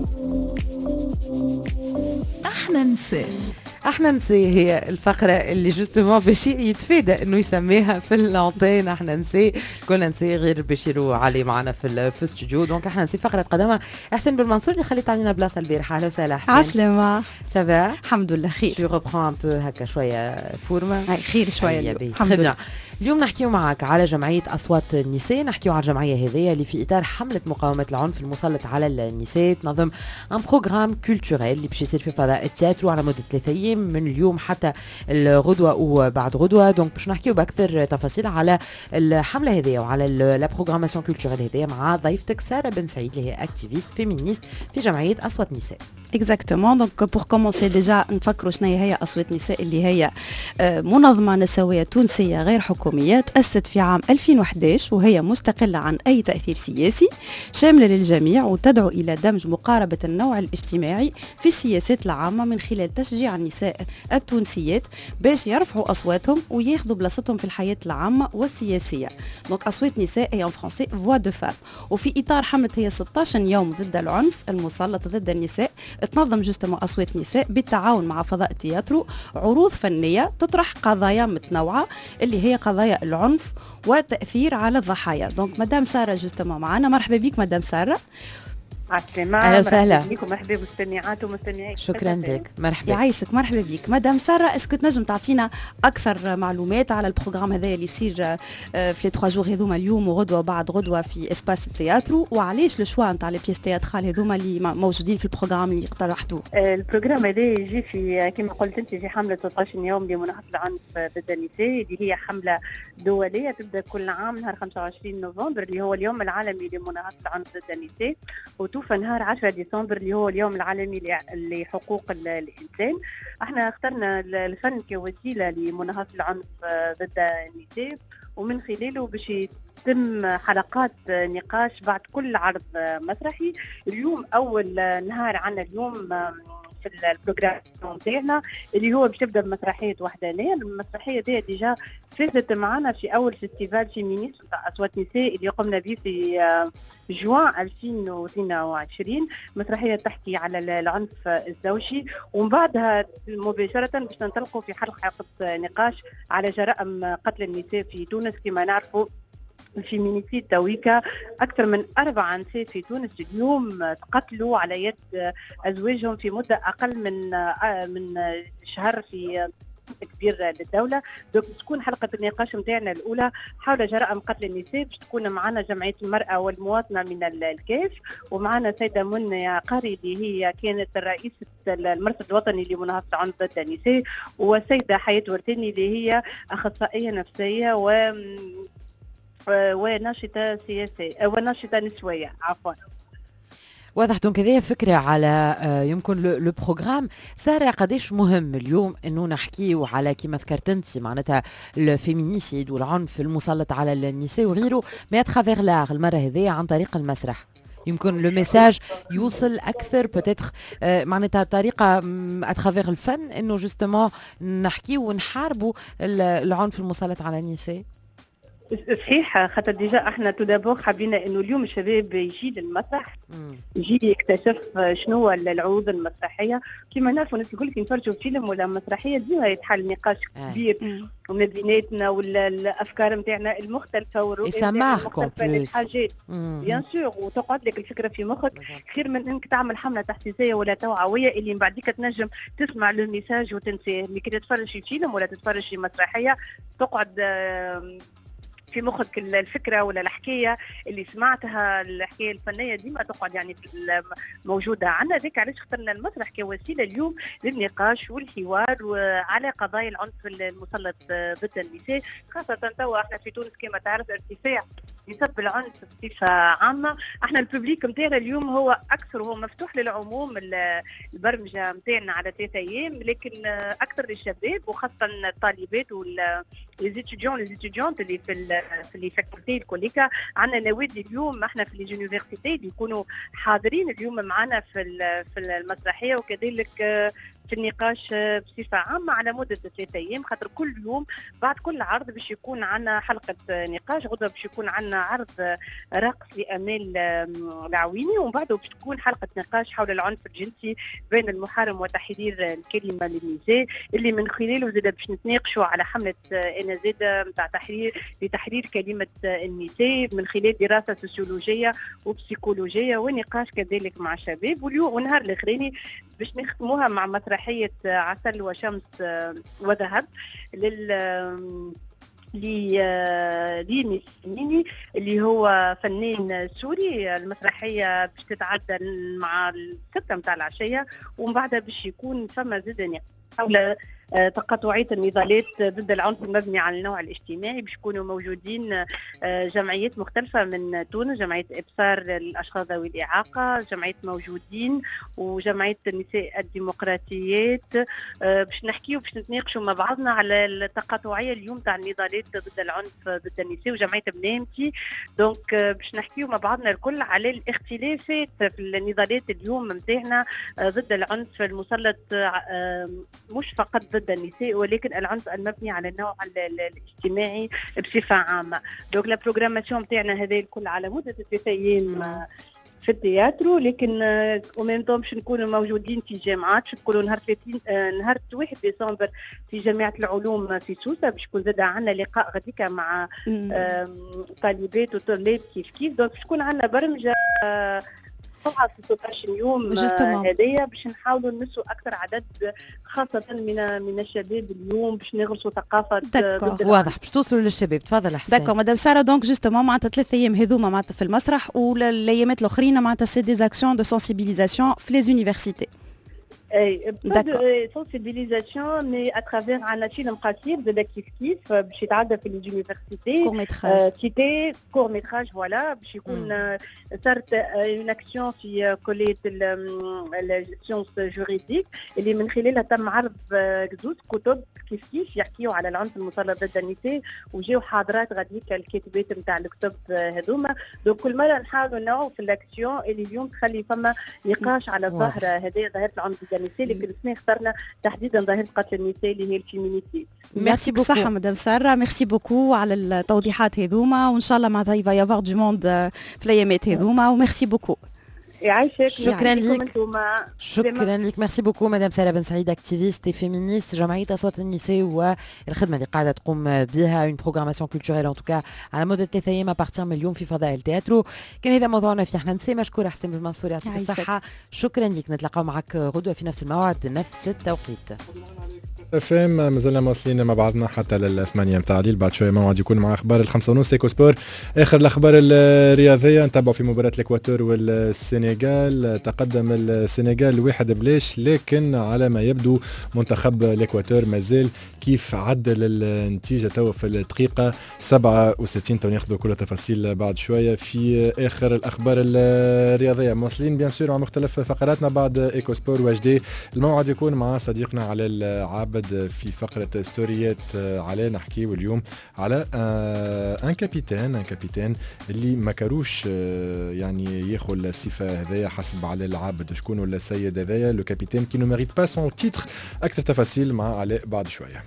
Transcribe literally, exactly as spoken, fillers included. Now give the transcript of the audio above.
احنا نساء احنا نسي هي الفقرة اللي جوستومون باش يتفادى انه يسميها في اللونتين احنا نسي كنا نسي غير بشير وعلي معنا في في الاستوديو. دونك احنا نسي فقرة قدمها احسن بالمنصور اللي خليت علينا بلاصة البارحة. اهلا وسهلا احسن. عسلامة. سافا الحمد لله خير. tu reprends un peu هكا شوية فورمة. خير شوية الحمد لله. اليوم نحكيو معك على جمعية أصوات النساء. نحكيو على الجمعية هذه اللي في إطار حملة مقاومة العنف المسلط على النساء تنظم ان بروغرام كولتوريل اللي باش يصير في فضاء التياترو على مدة ثلاثة أيام من اليوم حتى الغدوة وبعد غدوة. دونك باش نحكيو بأكثر تفاصيل على الحملة هذه وعلى لا بروغراماسيون كولتوريل هذه مع ضيفتك سارة بن سعيد اللي هي اكتيفيست فيمينيست في جمعية أصوات نساء. اكزاكتومون. دونك بور كومونسي ديجا نفكروا شنو هي أصوات نساء اللي هي منظمة نسوية تونسية غير حكومية تأسست في عام ألفين وإحدى عشر وهي مستقلة عن أي تأثير سياسي شاملة للجميع وتدعو إلى دمج مقاربة النوع الاجتماعي في السياسات العامة من خلال تشجيع النساء التونسيات باش يرفعوا أصواتهم وياخذوا بلاصتهم في الحياة العامة والسياسية. دونك أصوات نساء هي ان فرنسي فوا دو فام. وفي إطار حملة هي ستة عشر يوم ضد العنف المسلط ضد النساء تنظم جوستمون أصوات نساء بالتعاون مع فضاء التياترو عروض فنية تطرح قضايا متنوعة اللي هي قضايا العنف والتأثير على الضحايا. دونك مدام سارة جوستمون معنا. مرحبا بك مدام سارة. عسلامة. أهلا وسهلا بكم. مرحبا بالمستمعات ومستمعيك. شكرا لك. مرحبا. يعيشك. مرحبا بك مدام سارة. اسكو تنجم تعطينا أكثر معلومات على البروغرام هذا اللي يصير في لي تخوا جور هذوما اليوم وغدوة وبعد غدوة في اسباس التياترو وعلاش لو شوا نتاع لي بيس تياترال هذوما اللي موجودين في البروغرام اللي اقترحتوه؟ البروغرام هذا يجي في كما قلت انت في حملة ستة عشر يوم لمناهضة العنف ضد النساء اللي هي حملة دولية تبدا كل عام نهار خمسة وعشرين نوفمبر اللي هو اليوم العالمي لمناهضة العنف ضد النساء وتوفى نهار عشرة ديسمبر اللي هو اليوم العالمي لحقوق الإنسان. احنا اخترنا الفن كوسيلة لمناهضة العنف ضد النساء ومن خلاله باش يتم حلقات نقاش بعد كل عرض مسرحي. اليوم أول نهار عنا اليوم في البروجرام تاعنا اللي هو باش تبدا بمسرحيه وحدانيه. المسرحيه دي ديجا فازت معنا في اول فيستيفال فيمينيست تاع اصوات نساء اللي قمنا به في جوان ألفين واثنين وعشرين. مسرحيه تحكي على العنف الزوجي ومن بعدها مباشره باش ننطلقوا في حلقه نقاش على جرائم قتل النساء في تونس. كما نعرفوا الفيمينيسيد تويكا أكثر من أربع نساء في تونس اليوم تقتلوا على يد أزواجهم في مدة أقل من من شهر في كبير للدولة. دوك تكون حلقة النقاش نتاعنا الأولى حول جرائم قتل النساء باش تكون معنا جمعية المرأة والمواطنة من الكاف ومعنا سيدة منى قاري اللي هي كانت رئيسة المرصد الوطني لمناهضة العنف ضد النساء وسيدة حياة ورتاني اللي هي أخصائية نفسية و وناشطة سياسية وناشطة نسوية عفوا. واضح. دونك هذه فكرة على يمكن لو بروغرام. سارة قديش مهم اليوم انه نحكيو على كما ذكرت انت معناتها الفيمينيسيد والعنف المسلط على النساء وغيره ما اترافير لار المرة هذه عن طريق المسرح. يمكن لو ميساج يوصل اكثر بوتيتر معناتها طريقه اترافير الفن انه جوستومون نحكيو ونحاربوا العنف المسلط على النساء. صحيح. خاطر ديجا احنا تو دابور حبينا انه اليوم الشباب يجي للمسرح يجي يكتشف شنو العروض المسرحيه. كما نعرفوا الناس الكل كي نتفرجوا فيلم ولا مسرحيه ديما يتحل نقاش كبير ومن بيناتنا والافكار نتاعنا المختلفه والرؤيه المختلفه للحاجات بيان سور وتقعد لك الفكره في مخك خير من انك تعمل حمله تحفيزيه ولا توعويه اللي من بعديك تنجم تسمع لو ميساج وتنساه. ملي كي تتفرج في فيلم ولا تتفرج في مسرحيه تقعد في مخك الفكرة ولا الحكاية اللي سمعتها الحكاية الفنية ديما تقعد يعني موجودة عنا. ذيك علاش اخترنا المسرح كوسيلة اليوم للنقاش والحوار على قضايا العنف المسلط ضد النساء خاصة توا احنا في تونس كما تعرف ارتفاع نسب العنف بصفة عامة. احنا الببليك نتاعنا اليوم هو اكثر هو مفتوح للعموم البرمجة نتاعنا على ثلاثة ايام لكن اكثر للشباب وخاصة الطالبات وال ليزيتيديون ليزيتيديونت اللي في في لي فاكولتي الكوليكا. عندنا نوادي اليوم احنا في لي يونيفرسيتي اللي يكونوا حاضرين اليوم معنا في في المسرحيه وكذلك في النقاش بصفه عامه على مده ثلاثة ايام، خاطر كل يوم بعد كل عرض باش يكون عندنا حلقه نقاش. غدوه باش يكون عندنا عرض رقص لامال العويني، ومن بعده باش تكون حلقه نقاش حول العنف الجنسي بين المحارم وتحرير الكلمه للنساء، اللي من خلاله زاد باش نتناقشوا على حمله انا زاد نتاع تحرير لتحرير كلمه النساء من خلال دراسه سوسيولوجيه وبسيكولوجيه ونقاش كذلك مع الشباب. واليوم والنهار الاخراني باش نختموها مع مسرحيه عسل وشمس وذهب لل لي ميسيني اللي هو فنان سوري. المسرحيه باش تتعدى مع الستة متاع العشيه، ومن بعدها باش يكون فما زاد حول تقاطعية النضالات ضد العنف المبني على النوع الاجتماعي. باش يكونوا موجودين جمعيات مختلفة من تونس، جمعية إبصار الأشخاص ذوي الإعاقة، جمعية موجودين، وجمعية النساء الديمقراطيات. باش نحكيو باش نتناقشوا مع بعضنا على التقاطعية اليوم تاع النضالات ضد العنف ضد النساء، وجمعية بنامتي. دونك باش نحكيو مع بعضنا الكل على الاختلافات في النضالات اليوم نتاعنا ضد العنف المسلط مش فقط ضد النساء، ولكن العنف المبني على النوع الاجتماعي بصفه عامه. دونك لا بروغراماسيون نتاعنا هذا الكل على مده ثلاثة ايام في التياترو، لكن ومن ثم باش نكونوا موجودين في جامعات. باش نكونوا نهار ثلاثين نهار واحد ديسمبر في جامعه العلوم في سوسه، باش يكون زاد عندنا لقاء غديكا مع طالبات وطلاب كيف كيف. دونك باش تكون عندنا برمجه في ستة عشر يوم هذايا باش نحاولوا نمسوا اكثر عدد خاصه من من الشباب اليوم، باش نغرسوا ثقافه. واضح باش توصلوا للشباب. تفضل حسين. داكو مدام ساره. دونك جوستومون معناتها ثلاث ايام هذوما معناتها في المسرح، والايامات الاخرين معناتها سي دي اكسيون دو سنسيبيليزاسيون في لي زونيفرسيتي. اي pas sensibilisation mais à travers un film قصير زاد كيف كيف باش يتعدى في اليونيفرسيتي كور ميتراج تيتي كور ميتراج فوالا. باش يكون صارت اون اكسيون في كليه السيونس جوريديك اللي من خلالها تم عرض زوج كتب كيف كيف يحكيوا على العنف المسلط ضد النساء، وجاو حاضرات غاديك الكاتبات نتاع الكتب هذوما. دونك كل مره نحاولوا نوعوا في الاكسيون اللي اليوم تخلي فما نقاش على الظاهره هذه ظاهره العنف ضد النساء، لكن احنا اخترنا تحديدا ظاهره قتل النساء اللي هي الفيمينيتي. ميرسي بوكو صح مدام ساره، ميرسي بوكو على التوضيحات هذوما، وان شاء الله معناتها يفا يافوار دو موند في الايامات هذوما، وميرسي بوكو. يعيشك. شكرا لك. شكرا لك. ميرسي بوكو مدام ساره بن سعيد، اكتيفيست فيمينيست جمعيه اصوات النساء، والخدمه اللي قاعده تقوم بها اون بروغراماسيون كولتوريل ان توكا على مده ثلاث ايام ابارتيان من اليوم في فضاء التياترو. كان هذا موضوعنا في احنا نساء. مشكوره حسين بالمنصور يعطيك الصحه. شكرا لك. نتلاقاو معك غدوه في نفس الموعد نفس التوقيت. فهم مازلنا مواصلين مع بعضنا حتى للثمانية متاع الليل. بعد شويه موعد يكون مع اخبار الخمسة ونص ايكو سبور، اخر الاخبار الرياضيه. نتابعوا في مباراه الاكواتور والسنغال. تقدم السنغال واحد بلاش، لكن على ما يبدو منتخب الاكواتور مازال كيف عدل النتيجه توا في الدقيقه سبعة وستين. تو ناخذوا كل التفاصيل بعد شويه في اخر الاخبار الرياضيه. مواصلين بيان سور مع مختلف فقراتنا بعد ايكو سبور واجدي. الموعد يكون مع صديقنا على العابد في فقرة ستوريات على نحكيو اليوم على ان كابيتان ان كابيتان اللي ما كاروش يعني ياخذ الصفة هذايا حسب على العابد. شكون ولا السيد هذايا لو كابيتان كي نو ميريت با سون تيتر. اكثر تفاصيل مع علاء بعد شوية.